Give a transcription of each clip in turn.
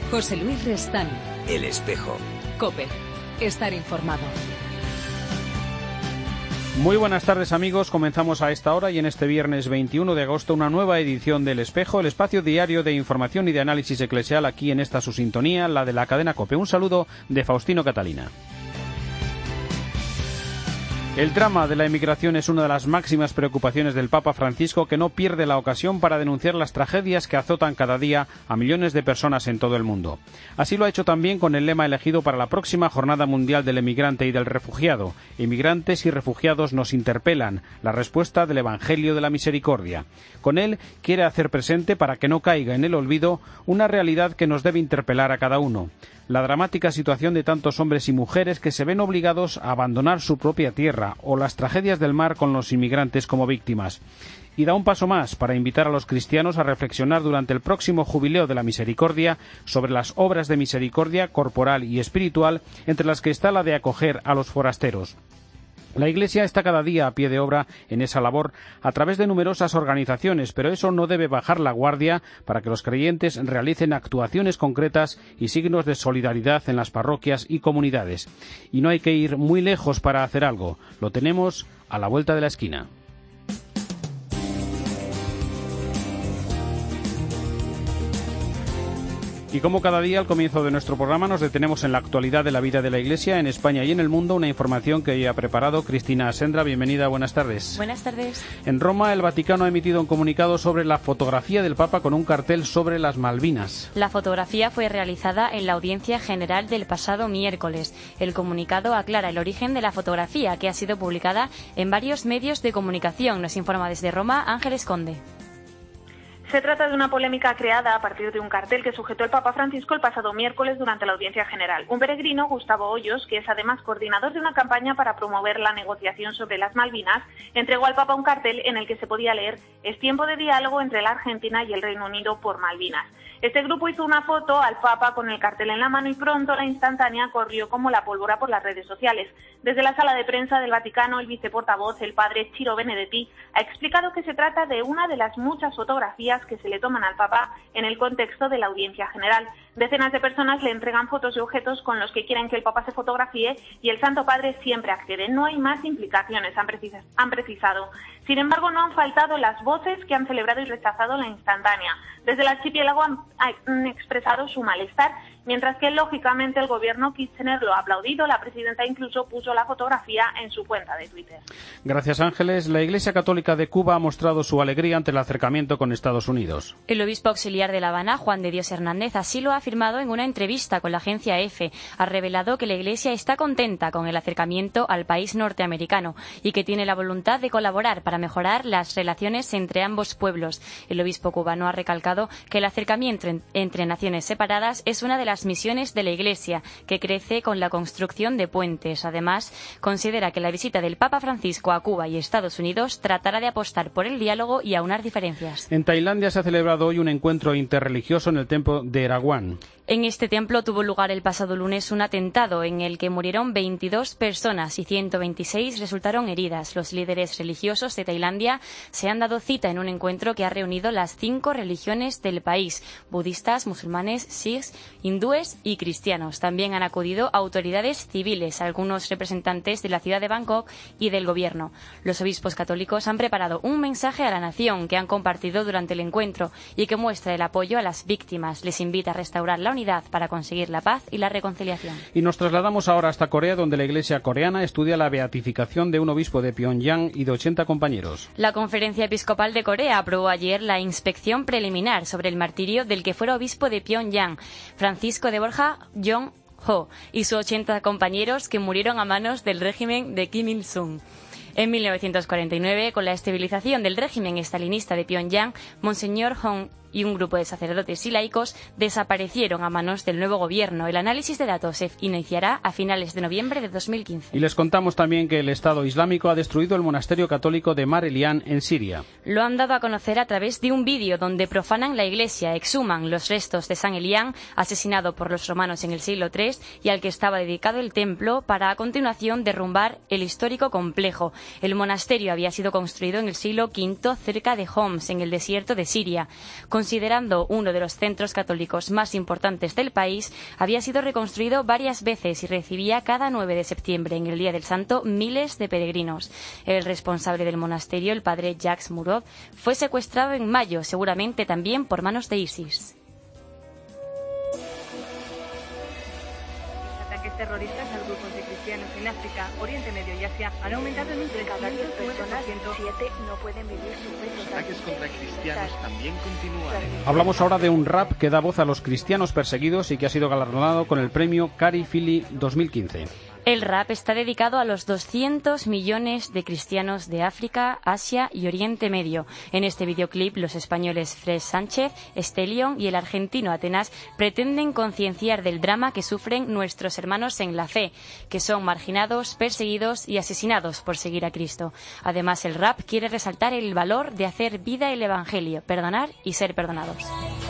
José Luis Restán. El Espejo. COPE. Estar informado. Muy buenas tardes, amigos. Comenzamos a esta hora y en este viernes 21 de agosto una nueva edición del Espejo, el espacio diario de información y de análisis eclesial aquí en esta su sintonía, la de la cadena COPE. Un saludo de Faustino Catalina. El drama de la emigración es una de las máximas preocupaciones del Papa Francisco, que no pierde la ocasión para denunciar las tragedias que azotan cada día a millones de personas en todo el mundo. Así lo ha hecho también con el lema elegido para la próxima Jornada Mundial del Emigrante y del Refugiado. Inmigrantes y refugiados nos interpelan, la respuesta del Evangelio de la Misericordia. Con él quiere hacer presente, para que no caiga en el olvido, una realidad que nos debe interpelar a cada uno. La dramática situación de tantos hombres y mujeres que se ven obligados a abandonar su propia tierra, o las tragedias del mar con los inmigrantes como víctimas. Y da un paso más para invitar a los cristianos a reflexionar durante el próximo Jubileo de la Misericordia sobre las obras de misericordia corporal y espiritual, entre las que está la de acoger a los forasteros. La Iglesia está cada día a pie de obra en esa labor a través de numerosas organizaciones, pero eso no debe bajar la guardia para que los creyentes realicen actuaciones concretas y signos de solidaridad en las parroquias y comunidades. Y no hay que ir muy lejos para hacer algo. Lo tenemos a la vuelta de la esquina. Y como cada día, al comienzo de nuestro programa, nos detenemos en la actualidad de la vida de la Iglesia en España y en el mundo, una información que ha preparado Cristina Asendra. Bienvenida, buenas tardes. Buenas tardes. En Roma, el Vaticano ha emitido un comunicado sobre la fotografía del Papa con un cartel sobre las Malvinas. La fotografía fue realizada en la audiencia general del pasado miércoles. El comunicado aclara el origen de la fotografía, que ha sido publicada en varios medios de comunicación. Nos informa desde Roma Ángeles Conde. Se trata de una polémica creada a partir de un cartel que sujetó el Papa Francisco el pasado miércoles durante la audiencia general. Un peregrino, Gustavo Hoyos, que es además coordinador de una campaña para promover la negociación sobre las Malvinas, entregó al Papa un cartel en el que se podía leer: "Es tiempo de diálogo entre la Argentina y el Reino Unido por Malvinas". Este grupo hizo una foto al Papa con el cartel en la mano y pronto la instantánea corrió como la pólvora por las redes sociales. Desde la sala de prensa del Vaticano, el viceportavoz, el padre Ciro Benedetti, ha explicado que se trata de una de las muchas fotografías que se le toman al Papa en el contexto de la audiencia general. Decenas de personas le entregan fotos y objetos con los que quieren que el Papa se fotografíe y el Santo Padre siempre accede. No hay más implicaciones, han precisado. Sin embargo, no han faltado las voces que han celebrado y rechazado la instantánea. Desde el archipiélago han expresado su malestar, mientras que lógicamente el gobierno Kirchner lo ha aplaudido. La presidenta incluso puso la fotografía en su cuenta de Twitter. Gracias, Ángeles. La Iglesia Católica de Cuba ha mostrado su alegría ante el acercamiento con Estados Unidos. El obispo auxiliar de La Habana, Juan de Dios Hernández, así lo ha afirmado en una entrevista con la agencia EFE. Ha revelado que la Iglesia está contenta con el acercamiento al país norteamericano y que tiene la voluntad de colaborar para mejorar las relaciones entre ambos pueblos. El obispo cubano ha recalcado que el acercamiento entre naciones separadas es una de las misiones de la Iglesia, que crece con la construcción de puentes. Además, considera que la visita del Papa Francisco a Cuba y Estados Unidos tratará de apostar por el diálogo y aunar diferencias. En Tailandia se ha celebrado hoy un encuentro interreligioso en el templo de Erawan. En este templo tuvo lugar el pasado lunes un atentado en el que murieron 22 personas y 126 resultaron heridas. Los líderes religiosos de Tailandia se han dado cita en un encuentro que ha reunido las 5 religiones del país: budistas, musulmanes, sikhs, hindúes y cristianos. También han acudido autoridades civiles, algunos representantes de la ciudad de Bangkok y del gobierno. Los obispos católicos han preparado un mensaje a la nación que han compartido durante el encuentro y que muestra el apoyo a las víctimas. Les invita a restaurar la unidad para conseguir la paz y la reconciliación. Y nos trasladamos ahora hasta Corea, donde la Iglesia coreana estudia la beatificación de un obispo de Pyongyang y de 80 compañeros. La Conferencia Episcopal de Corea aprobó ayer la inspección preliminar sobre el martirio del que fuera obispo de Pyongyang, Francisco de Borja Jong-ho, y sus 80 compañeros que murieron a manos del régimen de Kim Il-sung. En 1949, con la estabilización del régimen estalinista de Pyongyang, Monseñor Hong y un grupo de sacerdotes y laicos desaparecieron a manos del nuevo gobierno. El análisis de datos se iniciará a finales de noviembre de 2015. Y les contamos también que el Estado Islámico ha destruido el monasterio católico de Mar Elian en Siria. Lo han dado a conocer a través de un vídeo donde profanan la iglesia, exhuman los restos de San Elian, asesinado por los romanos en el siglo III y al que estaba dedicado el templo, para a continuación derrumbar el histórico complejo. El monasterio había sido construido en el siglo V cerca de Homs, en el desierto de Siria. considerando uno de los centros católicos más importantes del país, había sido reconstruido varias veces y recibía cada 9 de septiembre, en el Día del Santo, miles de peregrinos. El responsable del monasterio, el padre Jacques Murov, fue secuestrado en mayo, seguramente también por manos de ISIS. Terroristas a grupos de cristianos en África, Oriente Medio y Asia han aumentado en un 300%. Cada 10 personas, 7 no pueden vivir su fe. Los ataques contra cristianos también continúan. Hablamos ahora de un rap que da voz a los cristianos perseguidos y que ha sido galardonado con el premio Cari Fili 2015. El rap está dedicado a los 200 millones de cristianos de África, Asia y Oriente Medio. En este videoclip, los españoles Fred Sánchez, Estelion y el argentino Atenas pretenden concienciar del drama que sufren nuestros hermanos en la fe, que son marginados, perseguidos y asesinados por seguir a Cristo. Además, el rap quiere resaltar el valor de hacer vida el Evangelio, perdonar y ser perdonados.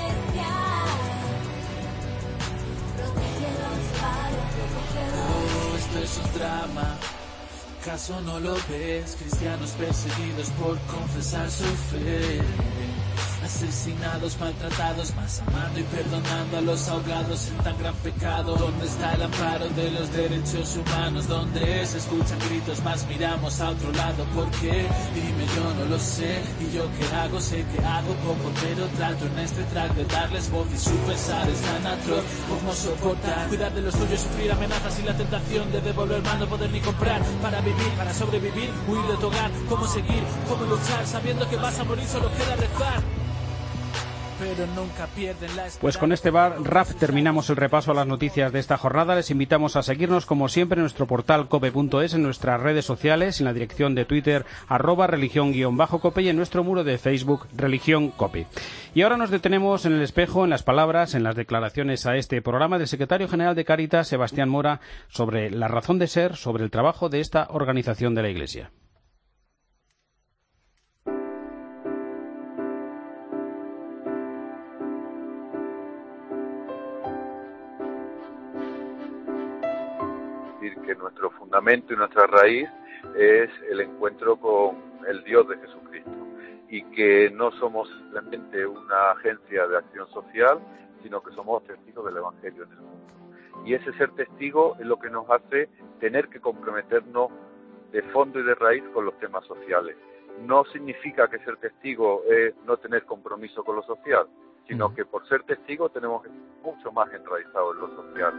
Es un drama, ¿acaso no lo ves? Cristianos perseguidos por confesar su fe, asesinados, maltratados, más amando y perdonando a los ahogados en tan gran pecado. ¿Dónde está el amparo de los derechos humanos? ¿Dónde se escuchan gritos, más miramos a otro lado? ¿Por qué? Dime, yo no lo sé. ¿Y yo qué hago? Sé que hago poco, pero trato en este track de darles voz, y su pesar es tan atroz. ¿Cómo soportar? Cuidar de los tuyos, sufrir amenazas y la tentación de devolver mal, no poder ni comprar. Para vivir, para sobrevivir, huir de tu hogar. ¿Cómo seguir? ¿Cómo luchar? Sabiendo que vas a morir, solo queda rezar. Pero nunca pierden la esperanza. Pues con este rap terminamos el repaso a las noticias de esta jornada. Les invitamos a seguirnos como siempre en nuestro portal cope.es, en nuestras redes sociales, en la dirección de Twitter @religión_cope y en nuestro muro de Facebook Religión Cope. Y ahora nos detenemos en el espejo, en las palabras, en las declaraciones a este programa del secretario general de Cáritas, Sebastián Mora, sobre la razón de ser, sobre el trabajo de esta organización de la Iglesia. Que nuestro fundamento y nuestra raíz es el encuentro con el Dios de Jesucristo y que no somos simplemente una agencia de acción social, sino que somos testigos del Evangelio en el mundo. Y ese ser testigo es lo que nos hace tener que comprometernos de fondo y de raíz con los temas sociales. No significa que ser testigo es no tener compromiso con lo social, sino que por ser testigo tenemos que estar mucho más enraizados en lo social.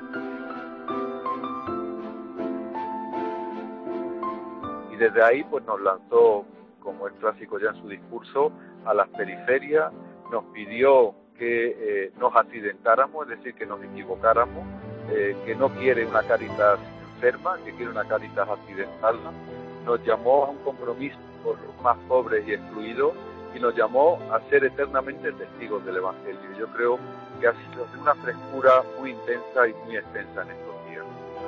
Desde ahí pues nos lanzó, como es clásico ya en su discurso, a las periferias, nos pidió que nos accidentáramos, es decir, que nos equivocáramos, que no quiere una Cáritas enferma, que quiere una Cáritas accidentada, nos llamó a un compromiso por los más pobres y excluidos y nos llamó a ser eternamente testigos del Evangelio. Yo creo que ha sido de una frescura muy intensa y muy extensa en estos días.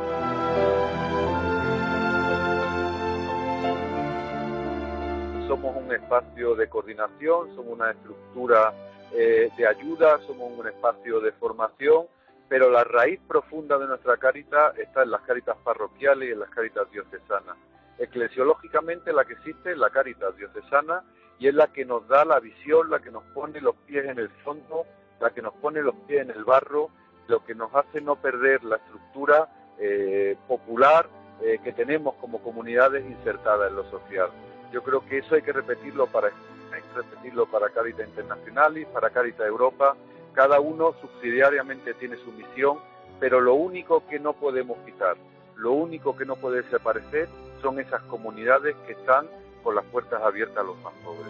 Somos un espacio de coordinación, somos una estructura de ayuda, somos un espacio de formación, pero la raíz profunda de nuestra Cáritas está en las Cáritas parroquiales y en las Cáritas diocesanas. Eclesiológicamente la que existe es la Cáritas diocesana y es la que nos da la visión, la que nos pone los pies en el fondo, la que nos pone los pies en el barro, lo que nos hace no perder la estructura popular que tenemos como comunidades insertadas en lo social. Yo creo que eso hay que repetirlo para Cáritas Internacionalis, para Cáritas Europa. Cada uno subsidiariamente tiene su misión, pero lo único que no podemos quitar, lo único que no puede desaparecer son esas comunidades que están con las puertas abiertas a los más pobres.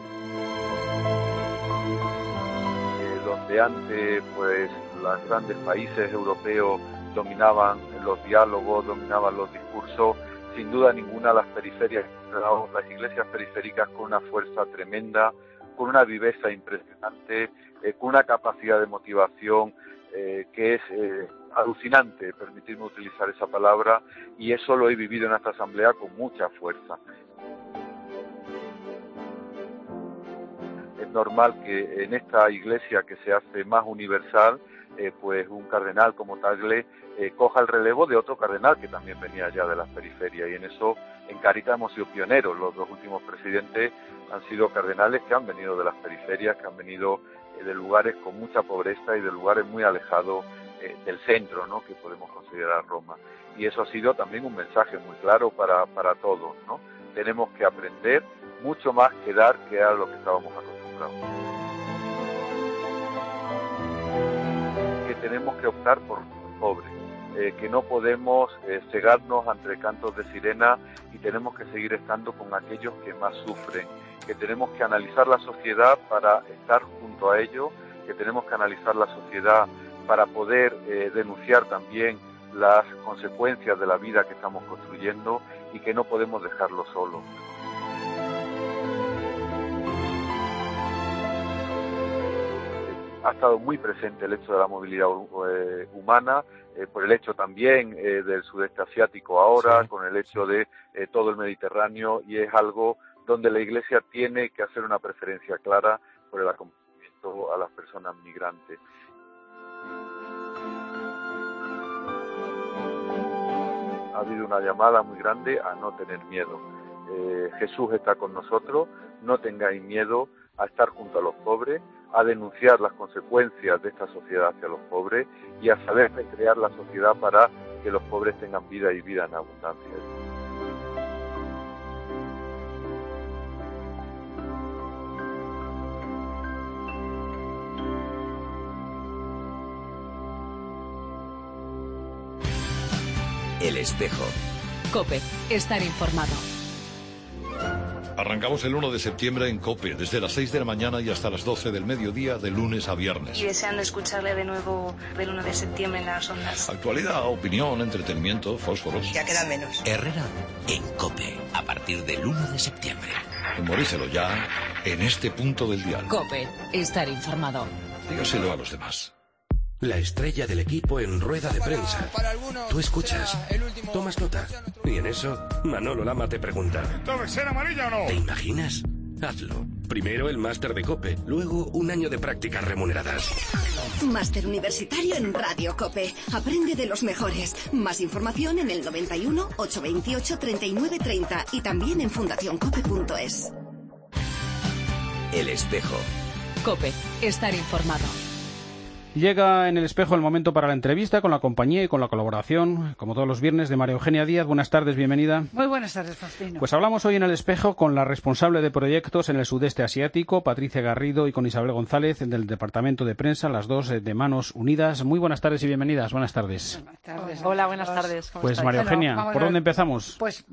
Donde antes pues los grandes países europeos dominaban los diálogos, dominaban los discursos, sin duda ninguna las periferias, las iglesias periféricas con una fuerza tremenda, con una viveza impresionante, con una capacidad de motivación que es alucinante, permitirme utilizar esa palabra, y eso lo he vivido en esta asamblea con mucha fuerza. Es normal que en esta iglesia que se hace más universal, pues un cardenal como Tagle coja el relevo de otro cardenal que también venía ya de las periferias, y en eso en Cáritas hemos sido pioneros. Los dos últimos presidentes han sido cardenales que han venido de las periferias, que han venido de lugares con mucha pobreza y de lugares muy alejados del centro, ¿no?, que podemos considerar Roma. Y eso ha sido también un mensaje muy claro para todos, ¿no? Tenemos que aprender mucho más que dar, que era lo que estábamos acostumbrados. Que tenemos que optar por los pobres, que no podemos cegarnos ante cantos de sirena y tenemos que seguir estando con aquellos que más sufren, que tenemos que analizar la sociedad para estar junto a ellos, que tenemos que analizar la sociedad para poder denunciar también las consecuencias de la vida que estamos construyendo y que no podemos dejarlo solos. Ha estado muy presente el hecho de la movilidad humana, por el hecho también del sudeste asiático ahora, sí, con el hecho de todo el Mediterráneo, y es algo donde la Iglesia tiene que hacer una preferencia clara por el acompañamiento a las personas migrantes. Ha habido una llamada muy grande a no tener miedo. Jesús está con nosotros, no tengáis miedo a estar junto a los pobres, a denunciar las consecuencias de esta sociedad hacia los pobres y a saber recrear la sociedad para que los pobres tengan vida y vida en abundancia. El Espejo. COPE. Estar informado. Arrancamos el 1 de septiembre en COPE, desde las 6 de la mañana y hasta las 12 del mediodía, de lunes a viernes. Y deseando escucharle de nuevo del 1 de septiembre en las ondas. Actualidad, opinión, entretenimiento, fósforos. Ya queda menos. Herrera en COPE, a partir del 1 de septiembre. Memorícelo ya, en este punto del dial. COPE. Estar informado. Dígaselo a los demás. La estrella del equipo en rueda de prensa. Tú escuchas, tomas nota. Y en eso, Manolo Lama te pregunta: ¿debe ser amarilla o no? ¿Te imaginas? Hazlo. Primero el máster de COPE, luego un año de prácticas remuneradas. Máster universitario en Radio COPE. Aprende de los mejores. Más información en el 91 828 3930 y también en fundacioncope.es. El Espejo. COPE. Estar informado. Llega en El Espejo el momento para la entrevista con la compañía y con la colaboración, como todos los viernes, de María Eugenia Díaz. Buenas tardes, bienvenida. Muy buenas tardes, Faustino. Pues hablamos hoy en El Espejo con la responsable de proyectos en el sudeste asiático, Patricia Garrido, y con Isabel González, del Departamento de Prensa, las dos de Manos Unidas. Muy buenas tardes y bienvenidas. Buenas tardes. Buenas tardes. Hola, buenas tardes. Pues estáis? María Eugenia, bueno, ¿por dónde empezamos? Pues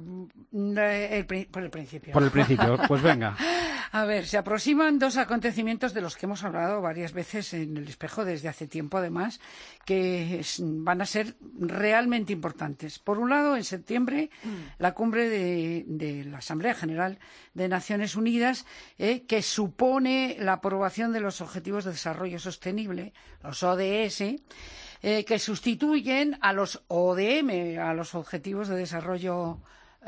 por el principio. Por el principio, pues venga. A ver, se aproximan dos acontecimientos de los que hemos hablado varias veces en El Espejo desde hace tiempo, además, que van a ser realmente importantes. Por un lado, en septiembre, la cumbre de la Asamblea General de Naciones Unidas, que supone la aprobación de los Objetivos de Desarrollo Sostenible, los ODS, que sustituyen a los ODM, a los Objetivos de Desarrollo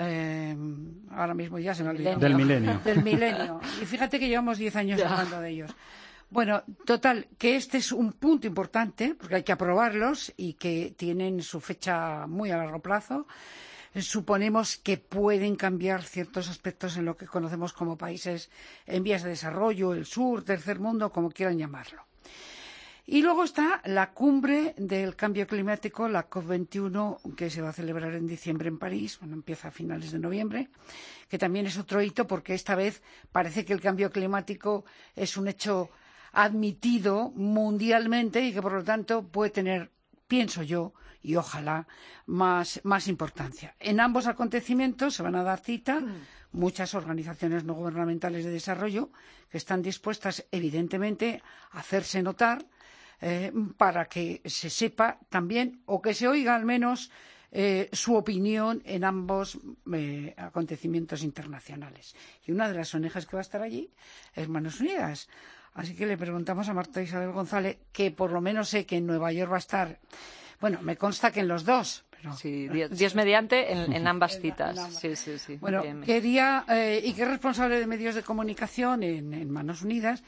ahora mismo ya se me ha olvidado. Del milenio. Del milenio. Y fíjate que llevamos 10 años hablando de ellos. Bueno, total, que este es un punto importante, porque hay que aprobarlos y que tienen su fecha muy a largo plazo. Suponemos que pueden cambiar ciertos aspectos en lo que conocemos como países en vías de desarrollo, el sur, tercer mundo, como quieran llamarlo. Y luego está la cumbre del cambio climático, la COP21, que se va a celebrar en diciembre en París, bueno, empieza a finales de noviembre, que también es otro hito porque esta vez parece que el cambio climático es un hecho admitido mundialmente y que por lo tanto puede tener, pienso yo, y ojalá, más importancia. En ambos acontecimientos se van a dar cita muchas organizaciones no gubernamentales de desarrollo que están dispuestas, evidentemente, a hacerse notar para que se sepa también, o que se oiga al menos, su opinión en ambos acontecimientos internacionales. Y una de las ONGs que va a estar allí es Manos Unidas. Así que le preguntamos a Marta Isabel González, que por lo menos sé que en Nueva York va a estar. Bueno, me consta que en los dos. Pero, sí, Dios mediante, en ambas citas. Sí. Bueno, ¿qué día y qué responsable de medios de comunicación en Manos Unidas?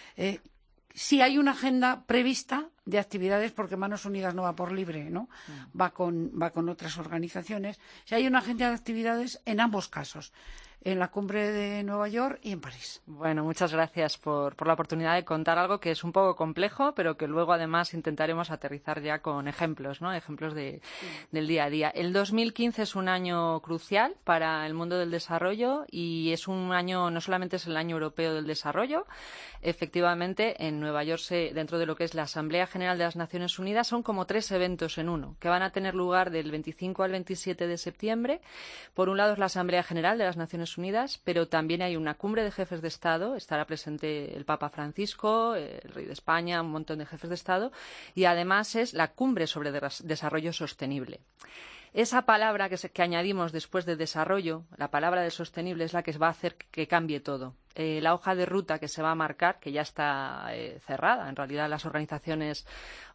Si hay una agenda prevista de actividades, porque Manos Unidas no va por libre, ¿no? Va con otras organizaciones. Si hay una agenda de actividades en ambos casos, en la cumbre de Nueva York y en París. Bueno, muchas gracias por la oportunidad de contar algo que es un poco complejo, pero que luego además intentaremos aterrizar ya con ejemplos, ¿no? Ejemplos del día a día. El 2015 es un año crucial para el mundo del desarrollo y es un año, no solamente es el año europeo del desarrollo, efectivamente en Nueva York, dentro de lo que es la Asamblea General de las Naciones Unidas, son como 3 eventos en uno, que van a tener lugar del 25 al 27 de septiembre. Por un lado es la Asamblea General de las Naciones Unidas, pero también hay una cumbre de jefes de Estado, estará presente el Papa Francisco, el rey de España, un montón de jefes de Estado, y además es la cumbre sobre desarrollo sostenible. Esa palabra que añadimos después de desarrollo, la palabra de sostenible, es la que va a hacer que cambie todo. La hoja de ruta que se va a marcar, que ya está cerrada, en realidad las organizaciones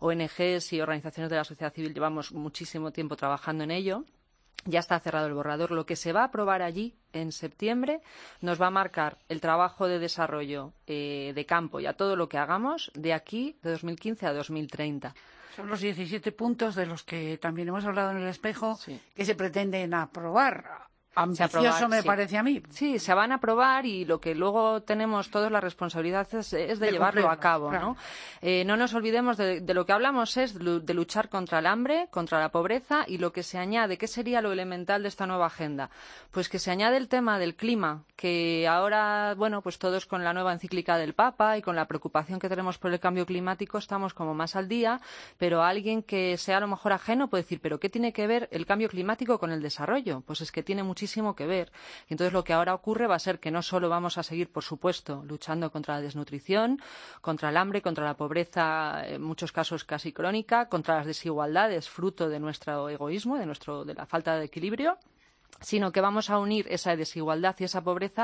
ONGs y organizaciones de la sociedad civil llevamos muchísimo tiempo trabajando en ello. Ya está cerrado el borrador. Lo que se va a aprobar allí en septiembre nos va a marcar el trabajo de desarrollo de campo y a todo lo que hagamos de aquí, de 2015 a 2030. Son los 17 puntos de los que también hemos hablado en el espejo, que se pretenden aprobar. Ambicioso me parece a mí. Sí, se van a aprobar y lo que luego tenemos todos la responsabilidad es de llevarlo a cabo, claro. ¿No? No nos olvidemos de lo que hablamos es de luchar contra el hambre, contra la pobreza y lo que se añade, ¿qué sería lo elemental de esta nueva agenda? Pues que se añade el tema del clima, que ahora, bueno, pues todos con la nueva encíclica del Papa y con la preocupación que tenemos por el cambio climático estamos como más al día, pero alguien que sea a lo mejor ajeno puede decir, ¿pero qué tiene que ver el cambio climático con el desarrollo? Pues es que tiene muchísimo que ver. Y entonces lo que ahora ocurre va a ser que no solo vamos a seguir, por supuesto, luchando contra la desnutrición, contra el hambre, contra la pobreza, en muchos casos casi crónica, contra las desigualdades, fruto de nuestro egoísmo, de la falta de equilibrio, sino que vamos a unir esa desigualdad y esa pobreza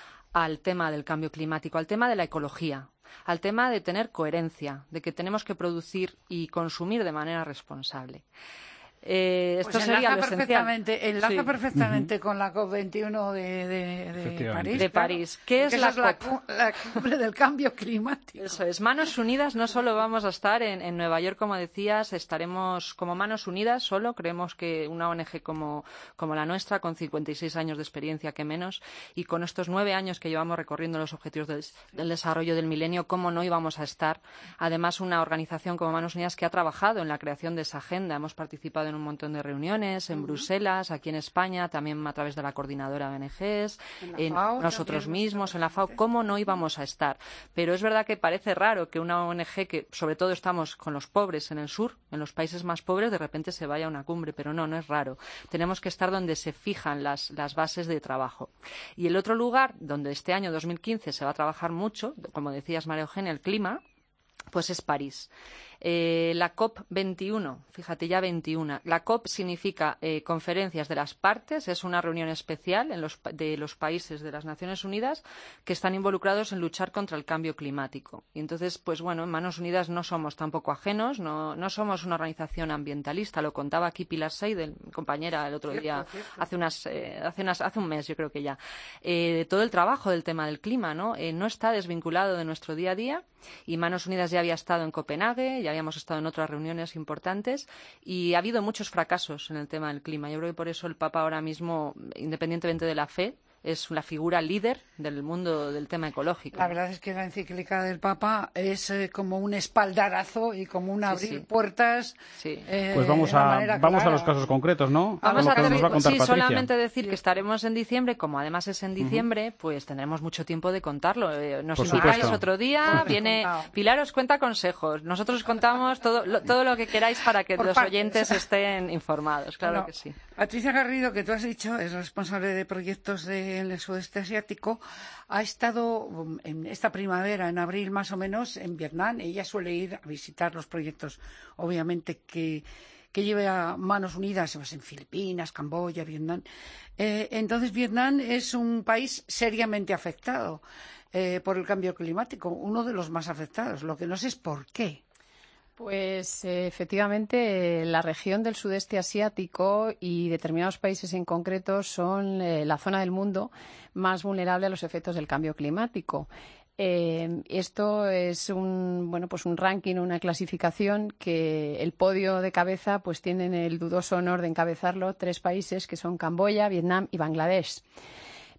al tema del cambio climático, al tema de la ecología, al tema de tener coherencia, de que tenemos que producir y consumir de manera responsable. Esto pues sería lo esencial. Enlaza perfectamente con la COP21 de París. De París. ¿Qué es la cumbre del cambio climático? Eso es. Manos Unidas, no solo vamos a estar en Nueva York, como decías, estaremos como Manos Unidas solo. Creemos que una ONG como la nuestra, con 56 años de experiencia, que menos, y con estos 9 años que llevamos recorriendo los objetivos del desarrollo del milenio, ¿cómo no íbamos a estar? Además, una organización como Manos Unidas que ha trabajado en la creación de esa agenda. Hemos participado en un montón de reuniones en Bruselas, aquí en España, también a través de la coordinadora de ONGs, nosotros mismos, en la FAO. ¿Cómo no íbamos a estar? Pero es verdad que parece raro que una ONG que, sobre todo, estamos con los pobres en el sur, en los países más pobres, de repente se vaya a una cumbre, pero no es raro. Tenemos que estar donde se fijan las bases de trabajo. Y el otro lugar donde este año 2015 se va a trabajar mucho, como decías, María Eugenia, el clima, pues es París. La COP21, fíjate, ya 21. La COP significa conferencias de las partes, es una reunión especial de los países de las Naciones Unidas que están involucrados en luchar contra el cambio climático. Y entonces, pues bueno, en Manos Unidas no somos tampoco ajenos, no somos una organización ambientalista, lo contaba aquí Pilar Seidel, mi compañera, el otro día, hace un mes, yo creo que ya. Todo el trabajo del tema del clima, no está desvinculado de nuestro día a día, y Manos Unidas ya había estado en Copenhague, ya habíamos estado en otras reuniones importantes y ha habido muchos fracasos en el tema del clima. Yo creo que por eso el Papa ahora mismo, independientemente de la fe, es la figura líder del mundo del tema ecológico. La verdad es que la encíclica del Papa es como un espaldarazo y como un abrir puertas. Sí. Pues vamos a los casos concretos, ¿no? Vamos a solamente decir que estaremos en diciembre, como además es en diciembre, pues tendremos mucho tiempo de contarlo. Nos invitáis otro día, viene Pilar, os cuenta consejos. Nosotros os contamos todo lo que queráis para que los oyentes estén informados, claro que sí. Patricia Garrido, que tú has dicho, es responsable de proyectos en el sudeste asiático, ha estado en esta primavera, en abril más o menos, en Vietnam. Ella suele ir a visitar los proyectos, obviamente, que lleve a Manos Unidas, pues en Filipinas, Camboya, Vietnam. Entonces, Vietnam es un país seriamente afectado por el cambio climático, uno de los más afectados. Lo que no sé es por qué. Pues efectivamente la región del sudeste asiático y determinados países en concreto son la zona del mundo más vulnerable a los efectos del cambio climático. Esto es un ranking, una clasificación que el podio de cabeza pues tienen el dudoso honor de encabezarlo 3 países que son Camboya, Vietnam y Bangladesh.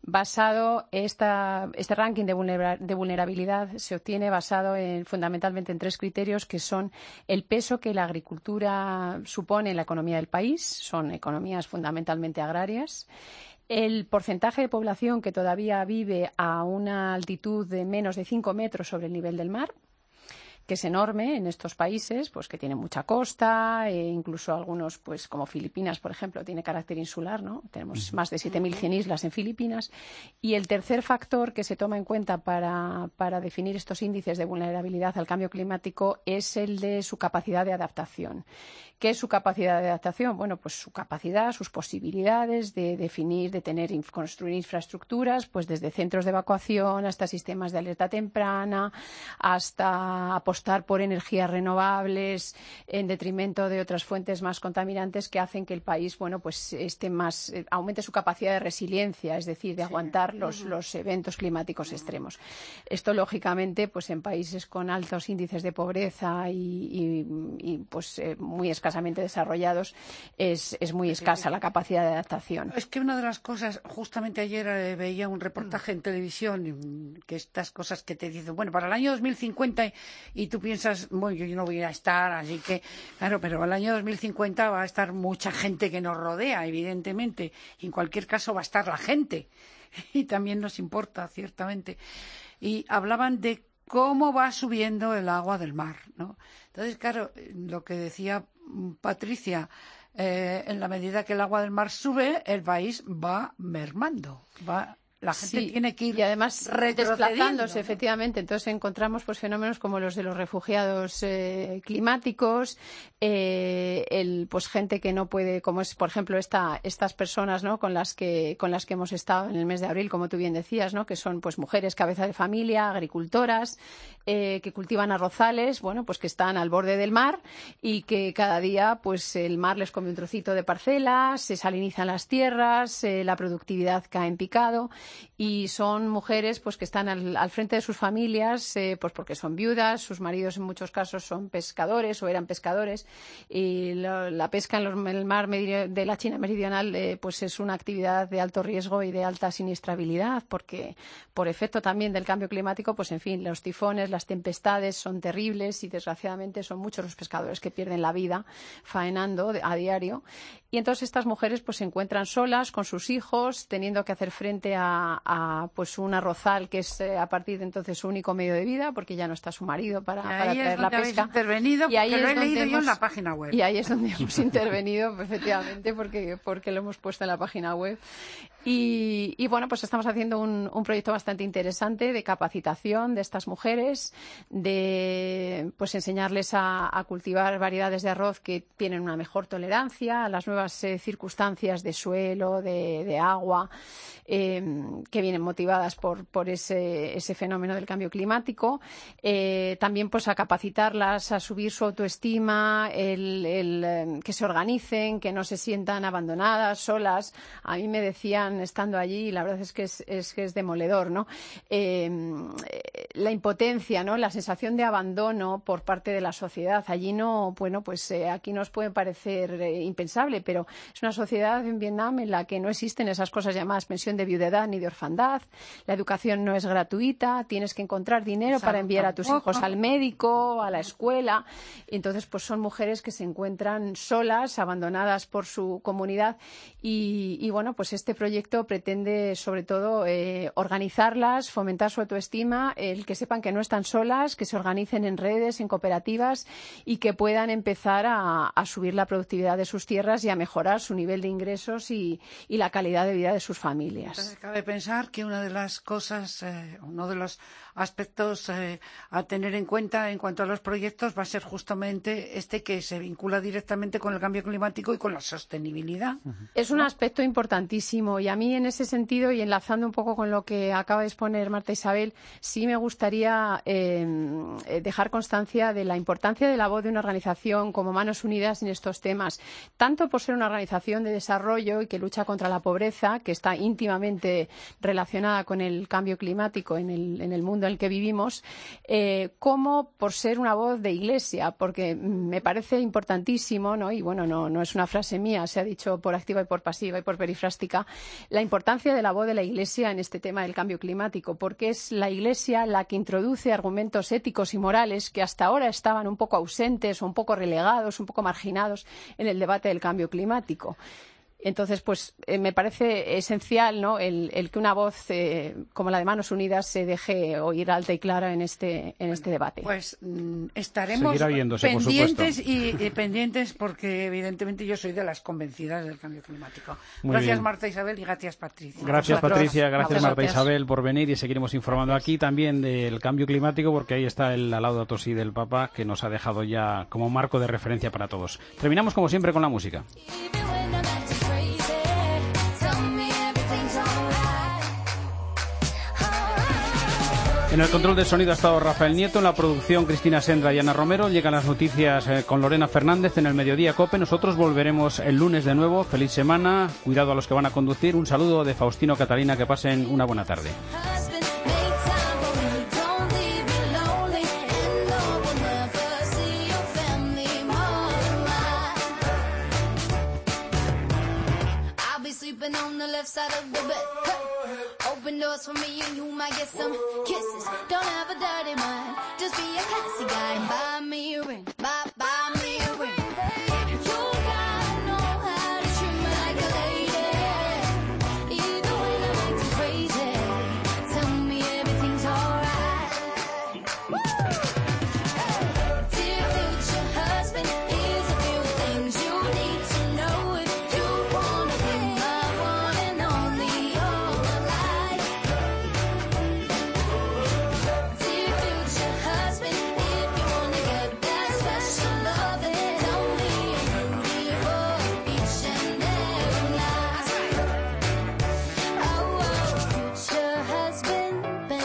Este ranking de vulnerabilidad se obtiene basado fundamentalmente en 3 criterios, que son el peso que la agricultura supone en la economía del país, son economías fundamentalmente agrarias, el porcentaje de población que todavía vive a una altitud de menos de 5 metros sobre el nivel del mar, que es enorme en estos países, pues que tienen mucha costa, incluso algunos, pues como Filipinas, por ejemplo, tiene carácter insular, ¿no? Tenemos más de 7.100 islas en Filipinas. Y el tercer factor que se toma en cuenta para definir estos índices de vulnerabilidad al cambio climático es el de su capacidad de adaptación. ¿Qué es su capacidad de adaptación? Bueno, pues su capacidad, sus posibilidades de definir, de construir infraestructuras, pues desde centros de evacuación hasta sistemas de alerta temprana, hasta apostar por energías renovables en detrimento de otras fuentes más contaminantes que hacen que el país, bueno, pues aumente su capacidad de resiliencia, es decir, de aguantar los eventos climáticos extremos. Esto, lógicamente, pues en países con altos índices de pobreza y pues muy escasamente desarrollados, es muy escasa la capacidad de adaptación. Es que una de las cosas, justamente ayer veía un reportaje en televisión, que estas cosas que te dicen, bueno, para el año 2050, y tú piensas, bueno, yo no voy a estar, así que, claro, pero el año 2050 va a estar mucha gente que nos rodea, evidentemente, y en cualquier caso va a estar la gente, y también nos importa, ciertamente. Y hablaban de cómo va subiendo el agua del mar, ¿no? Entonces, claro, lo que decía Patricia, en la medida que el agua del mar sube, el país va mermando, la gente tiene que ir, y además desplazándose, ¿no? Efectivamente. Entonces encontramos pues fenómenos como los de los refugiados climáticos, pues gente que no puede, como es por ejemplo estas personas, ¿no? con las que hemos estado en el mes de abril, como tú bien decías, ¿no? Que son pues mujeres cabeza de familia, agricultoras, que cultivan arrozales, bueno, pues que están al borde del mar y que cada día pues el mar les come un trocito de parcelas, se salinizan las tierras, la productividad cae en picado. Y son mujeres pues que están al frente de sus familias, pues porque son viudas, sus maridos en muchos casos son pescadores o eran pescadores, y la pesca en el mar de la China meridional pues es una actividad de alto riesgo y de alta siniestrabilidad, porque por efecto también del cambio climático, pues en fin, los tifones, las tempestades son terribles y desgraciadamente son muchos los pescadores que pierden la vida faenando a diario. Y entonces estas mujeres pues se encuentran solas con sus hijos, teniendo que hacer frente a pues un arrozal que es a partir de entonces su único medio de vida, porque ya no está su marido para traer la pesca. Intervenido, y ahí lo he leído yo en la página web. Y ahí es donde hemos intervenido, efectivamente, porque lo hemos puesto en la página web. Y bueno, pues estamos haciendo un proyecto bastante interesante de capacitación de estas mujeres, de pues enseñarles a cultivar variedades de arroz que tienen una mejor tolerancia a las nuevas circunstancias de suelo, de agua, que vienen motivadas por ese fenómeno del cambio climático. También pues a capacitarlas, a subir su autoestima, que se organicen, que no se sientan abandonadas, solas. A mí me decían, estando allí, y la verdad es que es demoledor, ¿no? La impotencia, ¿no? La sensación de abandono por parte de la sociedad. Allí no, bueno, pues aquí nos puede parecer impensable, pero es una sociedad en Vietnam en la que no existen esas cosas llamadas pensión de viudedad ni de orfandad. La educación no es gratuita, tienes que encontrar dinero para enviar a tus hijos al médico, a la escuela. Entonces, pues son mujeres que se encuentran solas, abandonadas por su comunidad y bueno, pues este proyecto pretende sobre todo organizarlas, fomentar su autoestima, el que sepan que no están solas, que se organicen en redes, en cooperativas y que puedan empezar a subir la productividad de sus tierras y a mejorar su nivel de ingresos y la calidad de vida de sus familias. Entonces, cabe pensar que una de las cosas, uno de los aspectos a tener en cuenta en cuanto a los proyectos va a ser justamente este que se vincula directamente con el cambio climático y con la sostenibilidad. Es un aspecto importantísimo y a mí en ese sentido, y enlazando un poco con lo que acaba de exponer Marta Isabel, sí me gustaría dejar constancia de la importancia de la voz de una organización como Manos Unidas en estos temas, tanto por ser una organización de desarrollo y que lucha contra la pobreza, que está íntimamente relacionada con el cambio climático en el mundo en el que vivimos, como por ser una voz de Iglesia, porque me parece importantísimo, ¿no? Y bueno, no es una frase mía, se ha dicho por activa y por pasiva y por perifrástica, la importancia de la voz de la Iglesia en este tema del cambio climático, porque es la Iglesia la que introduce argumentos éticos y morales que hasta ahora estaban un poco ausentes o un poco relegados, un poco marginados en el debate del cambio climático. Entonces, pues me parece esencial, ¿no?, el que una voz como la de Manos Unidas se deje oír alta y clara en este debate. Pues estaremos pendientes porque evidentemente yo soy de las convencidas del cambio climático. Gracias Marta Isabel y gracias Patricia. Gracias Patricia, gracias Marta Isabel por venir y seguiremos informando aquí también del cambio climático porque ahí está el Laudato Si del Papa que nos ha dejado ya como marco de referencia para todos. Terminamos como siempre con la música. En el control de sonido ha estado Rafael Nieto, en la producción Cristina Sendra y Ana Romero. Llegan las noticias con Lorena Fernández en el Mediodía COPE. Nosotros volveremos el lunes de nuevo. Feliz semana, cuidado a los que van a conducir. Un saludo de Faustino Catalina, que pasen una buena tarde. Open doors for me and you might get some kisses. Don't have a dirty mind, just be a classy guy and buy me a ring.